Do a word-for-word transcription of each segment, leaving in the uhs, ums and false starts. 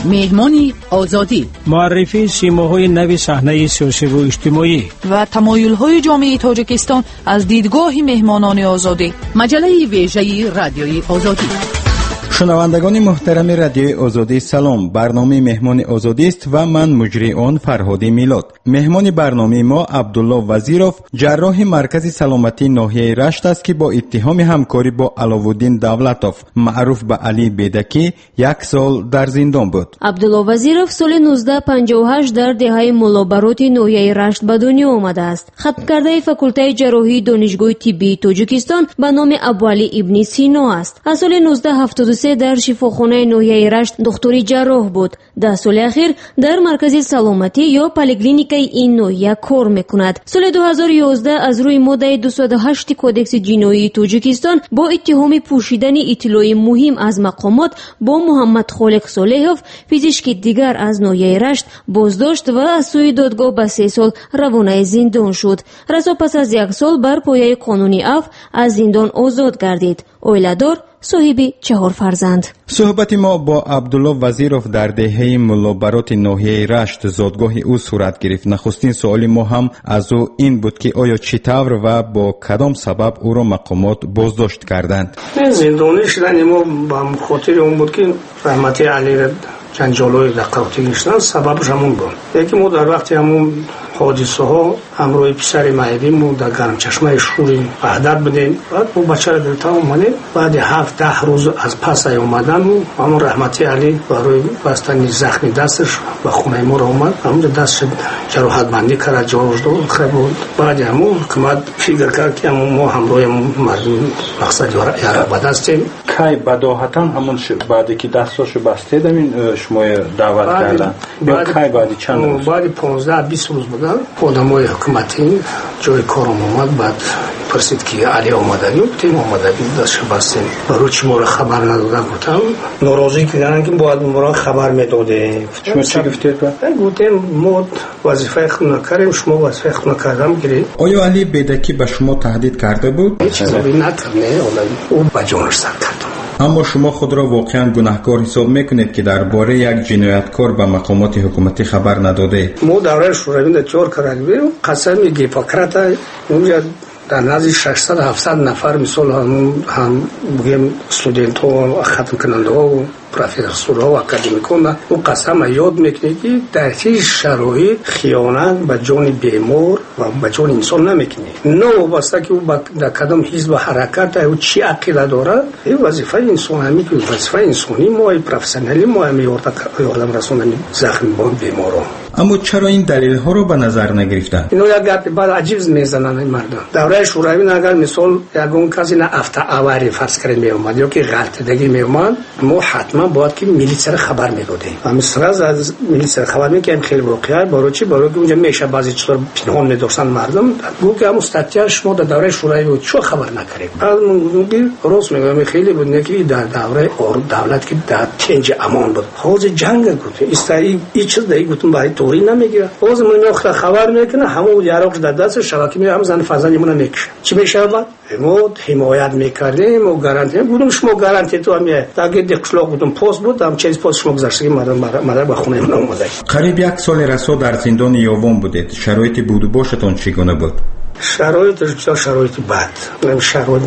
مهمانی آزادی، معرفی سیماهای نوی صحنه سیاسی و اجتماعی و تمایل‌های جامعه تاجیکستان از دیدگاه مهمانان آزادی. مجله ویژه رادیوی آزادی. شنوندگان محترم رادیوی آزادی سلام. برنامه مهمان آزادی است و من مجری آن فرهادی میلاد. مهمان برنامه ما عبدالله وزیروف، جراح مرکز سلامتی ناحیه رشت است که با اتهام همکاری با علاءالدین دولتوف معروف به علی بیدکی یک سال در زندان بود. عبدالله وزیروف سال نوزده پنجاه و هشت در دهه ملابرات ناحیه رشت به دنیا آمده است. ختم کرده فاکولته جراحی دانشگاه طبی تاجیکستان به نام ابوعلی ابن سینا است. از سال نوزده هفتاد و سه در شفاخانه ناحیه رشت دکتری جراح بود. ده سال اخیر در مرکز سلامتی یا پلیکلینیکای این ناحیه کار میکند. سال دو هزار و یازده از روی ماده دویست و هشت کودکس جنایی تاجیکستان با اتهام پوشیدن اطلاع مهم از مقامات با محمد خالق صالحوف، پزشک دیگر از ناحیه رشت، بازداشت و از سوی دادگاه به سه سال روانه زندان شد. رسا پس از یک سال بر پایه قانونی عفو از زندان آزاد گردید. اویلادار، صاحب چهار فرزند. صحبت ما با عبدالله وزیروف در دهه ملابرات ناحیه رشت زادگاه او صورت گرفت. نخستین سوال ما هم از او این بود که آیا چطور و با کدام سبب او را مقامات بازداشت کردند؟ زندانی شدن ما با خاطر اون بود که رحمتی علی را جنجال‌های دقیقی گشتن. سببش همون بود. یکی ما در وقتی همون حادثه ها همراه پسر مایدیم و در گرم چشمه شوری وحدت بدیم. بعد او بچه را دلتا اومده. بعد هفت ده روز از پس ای اومدن همون رحمتی علی برای بستن زخم دستش و خونه ما را اومد. همون دستش جراحت بندی کرد، جاروش داد خیلی بود. بعد همون حکومت فکر کرد که همون ما همراه مردم مقصد یارا بدستیم. کی بداهتا همون بعدی که دستاشو بسته دمین شما دعوت کردن یا کی بعدی چند روز؟ بعد پانزده بیست روز بودن. آدمای حکومتی جای کارم اومد. بعد پرسید که علی آمدنی و تیم آمدنی دستش بستیم. برای چی ما را خبر ندادن؟ گفتم ناراضی کردن که باید ما را خبر میداده. شما چی گفتید؟ گفتم ما وظیفه خود نکردیم، شما وظیفه خود نکردم گیرید. آیا علی بیدکی به شما تهدید کرده بود؟ هیچ چیزی نکرده. او با جانش سر کرد. اما شما خود را واقعا گناهکار حساب میکنید که درباره یک جنایتکار به مقامات حکومتی خبر نداده؟ ما دوره شوروی چهار کردیم. قسم میگی فکرت اونجا در نزدیک ششصد هفتصد نفر مثال هم هم بگیم استودنت ها ختم کننده ها و پروفسور ها و اکادمیکان و قسم یاد میکنه که در هیچ شرایط خیانت به جان بیمار و به جان انسان نمیکنه. نه واسه که او در کدام حزب حرکت او چی عقیده داره. این وظیفه انسان همی که وظیفه انسانی ما پروفسیونالی ما همی یاردم رسوندن زخم بیماران. اما چرا این دلیل ها رو به نظر نگرفتن؟ اینو یک گپ بعد عجیب میزنن این مردم. دوره شوروی اگر مثال یگون کسی نه افتا اواری فرض کنیم میومد یا که غلطیدگی میومد، ما حتما باید که میلیس را خبر میدادیم. و مثلا از میلیس خبر میکنیم. خیلی واقعا برای چی؟ برای که اونجا میشه بعضی چطور پنهان میداشتن مردم. گفت که همون استاتیاش ما در دوره شوروی بود چه خبر نکردیم. بعد من گفتم راست میگم خیلی بود که در دوره دولت که در چنج امان بود. حوض جنگ بود. استایی هیچ چیز دیگه گفتم برای توری نمیگیره. حوض من میخواد خبر میکنه همون یارق در دست شبکه می هم زن فضایمون میکشه. چی میشه بعد؟ ما حمایت میکردیم و گارانتی بودیم. شما گارانتی تو همیه تا که دکشلو بودم پست بود هم چیز پست شما گذاشتیم مردم مادر به خونه من اومده. قریب یک سال رسا در زندان یاوان بودید. شرایط بود و باشتون چگونه بود؟ شرایطش بسیار شرایط بد. من شرایط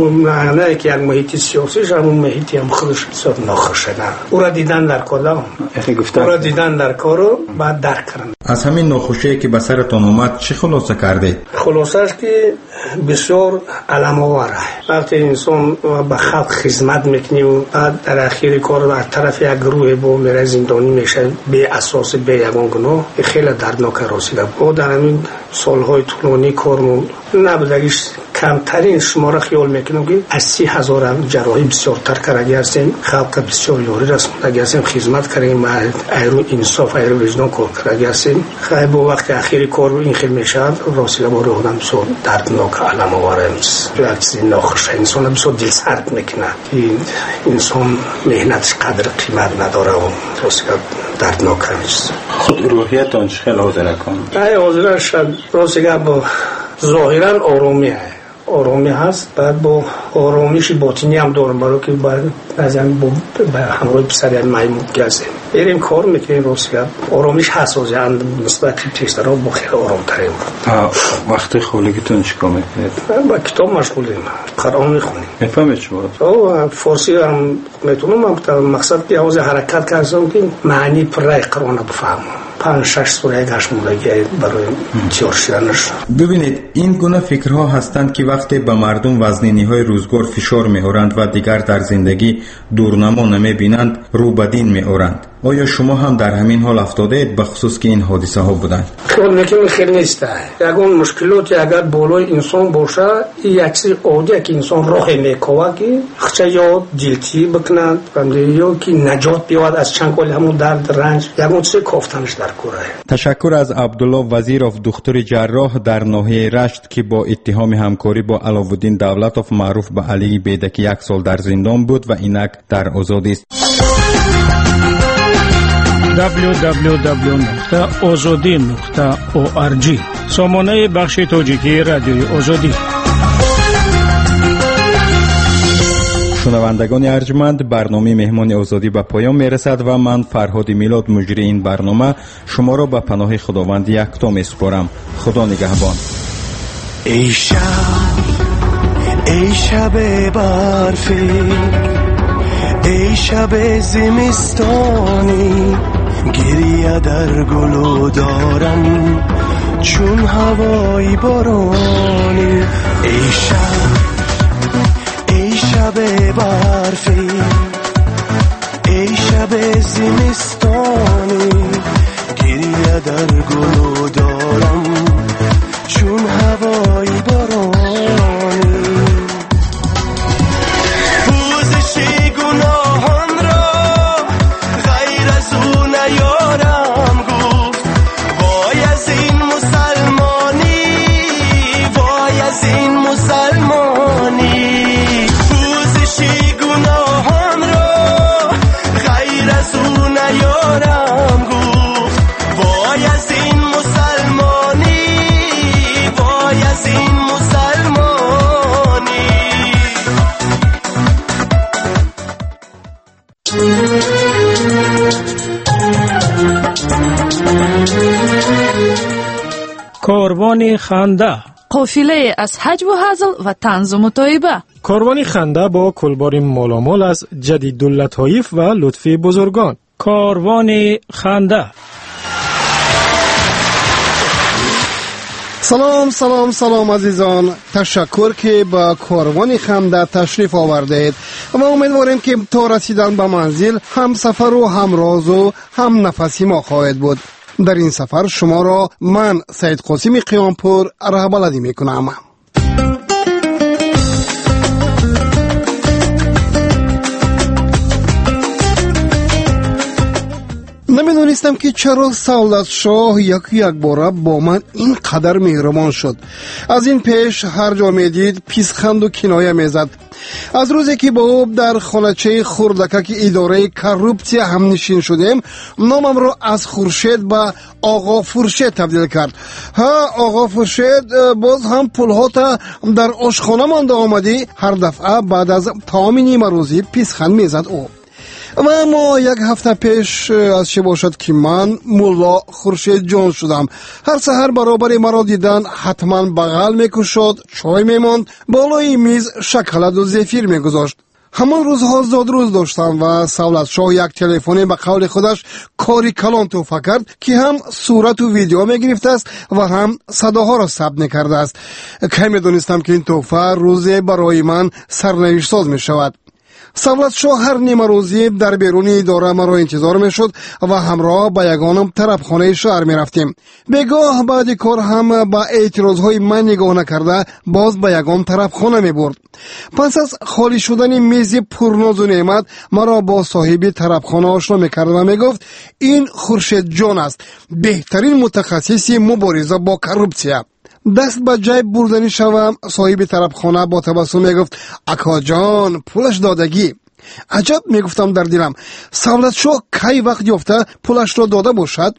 نه که یک محیط سیاسی شما محیطی هم خودش بسیار ناخوشایند. او را دیدن در کدام؟ او را دیدن در کارو بعد درک کردن. از همین ناخوشی که به سرتون اومد چه خلاصه کردید؟ خلاصش که بسیار علم آوره. وقتی انسان به خلق خدمت میکنی و بعد در اخیر کار در طرف یک گروه با میره زندانی میشه به اساس به یگان گناه، خیلی دردناک راسیده. ما در همین سالهای طولانی کارمون نبودگیش کمترین شماره خیال میکنم که از سی هزار هم جراحی بسیار تر کرده هستیم. خلق بسیار یاری رسونده هستیم، خدمت کردیم، ایرو انصاف ایرو وجدان کار کرده هستیم. خیلی با وقت اخیر کار این خیلی میشه راسیده باره آدم بسیار دردناک علم آوره نیست. یک چیزی ناخوشه. انسان بسیار دل سرد میکنه. این انسان مهنتش قدر قیمت نداره و راسیده دردناک نیست. خود روحیتان چه خیلی حاضره کن؟ نه حاضره شد راسیده با ظاهرا آرومی آرامی هست، بعد با آرامش باطنی هم دارم برای که بعد از این با همراه پسر میمون گزیم بریم کار میکنیم. روسیه آرامش هست از این نسبت پیشترها با خیلی آرام تریم. وقتی خولگیتون چیکار میکنید؟ با کتاب مشغولیم، قرآن میخونیم. میفهمید شما؟ او فارسی هم میتونم، مقصد که از حرکت کردم که معنی پرای قرآن بفهمم. پنج شش سوره گشت مولگی برای تیار شدنش. ببینید این گونه فکرها هستند که وقتی به مردم وزنینی‌های روزگار فشار می‌آورند و دیگر در زندگی دورنما نمی‌بینند رو به دین می‌آورند. آیا شما هم در همین حال افتادید به خصوص که این حادثه ها بودند؟ خیال میکنم خیلی نیست. یکون مشکلاتی اگر بالای انسان باشه یک چیز عادیه که انسان راه میکوه که خچه یا دلتی بکنند یا که نجات بیاد از چند کال همون درد رنج یکون چیز کافتنش در کوره. تشکر از عبدالله وزیروف دکتر جراح در ناحیه رشت که با اتهام همکاری با علاءالدین دولتوف معروف به علی بیدکی یک سال در زندان بود و اینک در آزادی است. دبلیو دبلیو دبلیو نقطه آزادی نقطه او آر جی سامانه بخش تاجیکی رادیوی آزادی. شنوندگان ارجمند، برنامه مهمان آزادی به پایان میرسد و من فرهاد میلاد مجری این برنامه شما را به پناه خداوند یکتا میسپارم. خدا نگهبان. ای شب ای شب برفی، ای شب زمستانی، گریه در گلو دارم چون هوای بارانی. ای شب ای شب برفی، ای شب زمستانی، گریه در گلو دارم چون هوای بارانی. کاروان خنده، قافله از حج و هزل و طنز و مطایبه. کاروان خنده با کلبار مالامال از جدیداللطایف و لطفی بزرگان. کاروان خنده. سلام سلام سلام عزیزان، تشکر که با کاروان خنده تشریف آوردید و امیدواریم که تا رسیدن به منزل هم سفر و هم راز و هم نفسی ما خواهد بود. در این سفر شما را من سید قاسم قیامپور رهبری میکنم. نمیدونستم که چرا سولت شاه یک یک باره با من اینقدر مهربان شد. از این پیش هر جا میدید پیسخند و کنایه میزد. از روزی که با او در خانچه خردکک اداره کروپسیا هم نشین شدیم، نامم را از خورشید به آقا فرشید تبدیل کرد. ها آقا فرشید، باز هم پولها تا در آشخانه مانده آمدی؟ هر دفعه بعد از تمام نیمه روزی پیسخند میزد او. و اما یک هفته پیش از چه باشد که من مولا خورشید جان شدم. هر سحر برابر مرا دیدن حتما بغل میکشد، چای میماند، بالای میز شکلات و زفیر میگذاشت. همان روزها زاد روز داشتم و سولت شاه یک تلفنی به قول خودش کاری کلان توفه کرد که هم صورت و ویدیو میگرفته است و هم صداها را ثبت میکرده است. که میدونستم که این توفه روزی برای من سرنوشت ساز میشود. سولت شاه هر نیمه روزی در بیرون اداره مرا انتظار میشد و همراه با یگانم طرف خانه شهر می رفتیم. بگاه بعد کار هم با اعتراضهای من نگاه نکرده باز با یگان طرف خانه می برد. پس از خالی شدن میز پرناز و نعمت مرا با صاحب طرف خانه آشنا می کرد و می گفت این خورشید جان است، بهترین متخصص مبارزه با کروپسیا. دست به جیب بردنی شوم. صاحب طرف خانه با تبسم میگفت اکا جان پولش دادگی. عجب میگفتم در دلم، سولت شاه کی وقت یافته پولش را داده باشد؟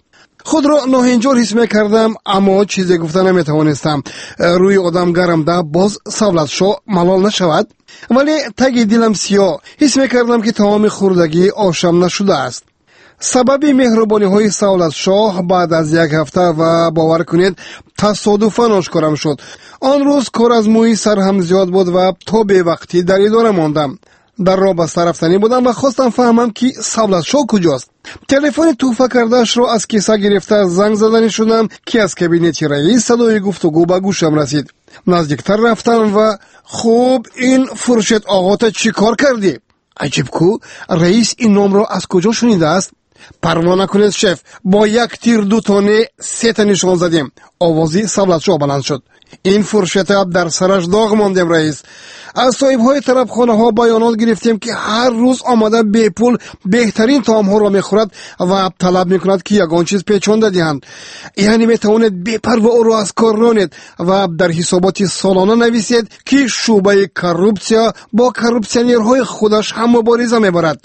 خود را ناهنجار حس میکردم، اما چیزی گفته نمیتوانستم. روی آدم گرم ده باز سولت شو ملال نشود. ولی تگی دلم سیاه، حس میکردم که تمام خوردگی آشام نشده است. سبب مهربانی های سولت شاه بعد از یک هفته و باور کنید تصادفاً آشکارم شد. آن روز کار از موی سر هم زیاد بود و تا به وقتی در اداره ماندم. در راه بسته رفتنی بودم و خواستم فهمم که سولت شاه کجاست. تلفن توفه کردهش را از کیسه گرفته زنگ زدنی شدم که از کابینت رئیس صدای گفتگو به گوشم رسید. نزدیکتر رفتم و خوب این فرشت آقا تا چی کار کردی؟ عجیب کو رئیس این نام را از کجا شنیده است؟ پروا نکنید شف، با یک تیر دو تانه سه تا نشان زدیم. آوازی سولت شاه بلند شد. این فرشت در سرش داغ ماندیم رئیس. از صاحب‌های طربخانه ها بیانات گرفتیم که هر روز آمده به پول بهترین طعام ها را میخورد و طلب میکند که یگان چیز پیچان داده‌اند. یعنی میتوانید بپروا او را از کار رانید و در حسابات سالانه نویسید که شعبه کورپسیا با کورپسیونرهای خودش هم مبارزه میبرد.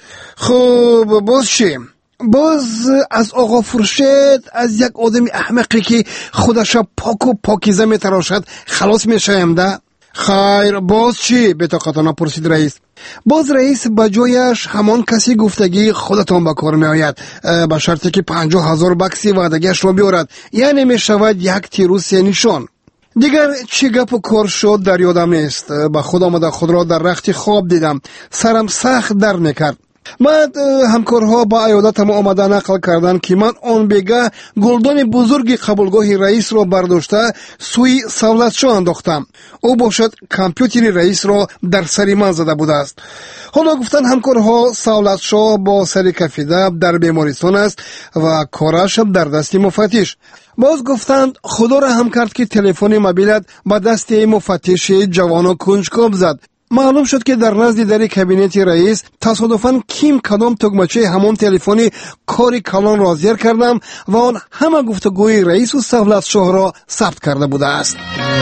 خب باز چی؟ باز از آقا فرشت، از یک آدم احمقی که خودش پاک و پاکیزه میتراشد خلاص میشیم ده؟ خیر باز چی؟ به طاقتانه پرسید رئیس. باز رئیس با جایش همان کسی گفتگی خودتان به کار می آید، به شرطی که پنجاه هزار بکسی وعدگیش را بیارد، یعنی می شود یک تیر و سه نشان. دیگر چی گپ و کار شد در یادم نیست. به خود آمده خود را در رخت خواب دیدم، سرم سخت در میکرد. بعد همکارها با عیادتم آمده نقل کردن که من آن بیگه گلدان بزرگ قبولگاه رئیس را برداشته سوی سولت شاه انداختم. او باشد کامپیوتر رئیس را در سری من زده بوده است. حالا گفتن همکارها سولت شاه با سر کفیده در بیمارستان است و کارش در دست مفتش. باز گفتند خدا را هم کرد که تلفن موبیلت با دست مفتش جوان و کنجکاو زد. معلوم شد که در نزد در کابینت رئیس تصادفاً کیم کدام تگمچه همون تلفنی کاری کلان را زیر کردم و آن همه گفتگوی رئیس و سولت شاه را ثبت کرده بوده است.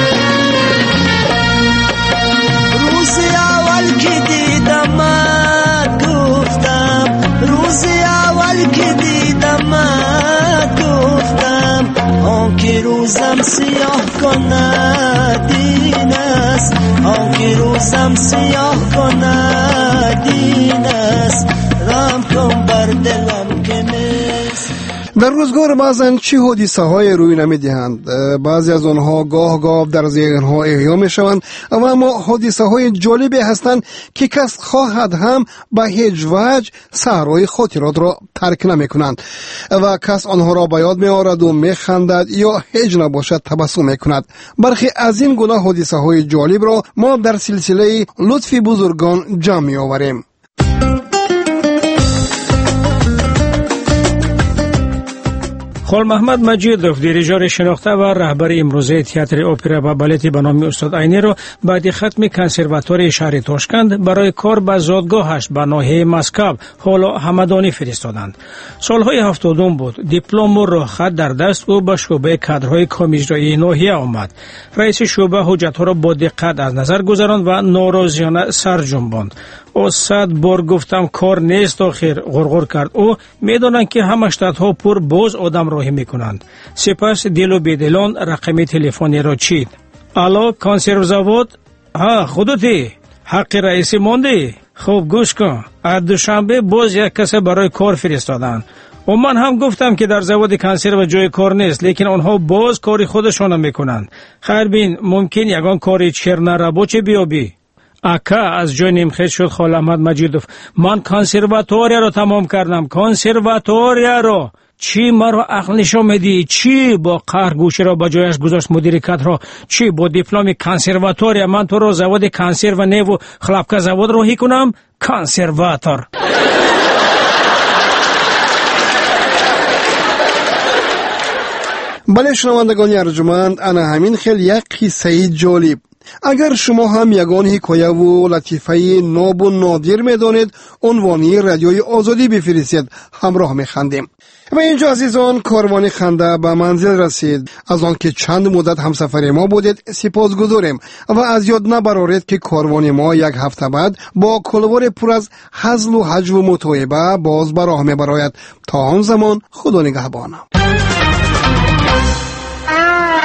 روز اول که دیدمت گفتم، روز اول که دیدمت گفتم، آن که روزم سیاه کند این است، آن که روزم سیاه کند این است، رحم کن بر دلم که نیست. در روزگار بعضن چه حادثه های روی نمی دهند. بعضی از آنها گاه گاه در ذهنها احیا می شوند و اما حادثه های جالبی هستند که کس خواهد هم به هیچ وجه صحرای خاطرات را ترک نمی کنند و کس آنها را به یاد می آورد و می خندد یا هیچ نباشد تبسم می کند. برخی از این گونه حادثه های جالب را ما در سلسله لطف بزرگان جمع می آوریم. خال محمد مجیدوف دیریژور شناخته و رهبر امروزه تئاتر اپرا و بالت به نام استاد عینی را بعد ختم کنسرواتوری شهر تاشکند برای کار به زادگاهش به ناحیه مسکو حالا همدانی فرستادند. سالهای هفتادم بود. دیپلم و راهخط در دست او به شعبه کادرهای کمیجرایی ناحیه آمد. رئیس شعبه حجتها را با دقت از نظر گذراند و ناراضیانه سر جنباند. او صد بار گفتم کار نیست آخر، غرغر کرد. او میدانند که همه شتاتها پر باز آدم راهی میکنند. سپس دل و بیدلان رقم تلفنی را چید. الو کنسرو زاود؟ ها خودتی؟ حق رئیسی موندی؟ خوب گوش کن. از دوشنبه باز یک کس برای کار فرستادند. و من هم گفتم که در زواد کنسرو جای کار نیست، لیکن آنها باز کاری خودشان میکنند. خیر بین ممکن یگان کاری چرنه ربوچه بیابی. اکا از جای نیمخیز شد خال احمد مجیدوف. من کنسرواتوریا رو تمام کردم. کنسرواتوریا رو. چی مرا عقل نشون میدی؟ چی با قهر گوشه را با جایش گذاشت مدیر کادر؟ چی با دیپلم کنسرواتوریا من تو رو زواد کنسرو نیو و خلافکا زواد راهی کنم؟ کنسرواتور. بله شنوندگان ارجمند، انا همین خیلی یک قصه جالب. اگر شما هم یگان حکایه و لطیفه ناب و نادر میدانید، عنوانی رادیوی آزادی بفرستید، همراه میخندیم. و اینجا عزیزان کاروان خنده به منزل رسید. از آن که چند مدت همسفر ما بودید سپاس گذاریم و از یاد نبرارید که کاروان ما یک هفته بعد با کلوار پر از هزل و هجو و متوعبه باز به راه میبراید. تا آن زمان خدا نگهبان. آه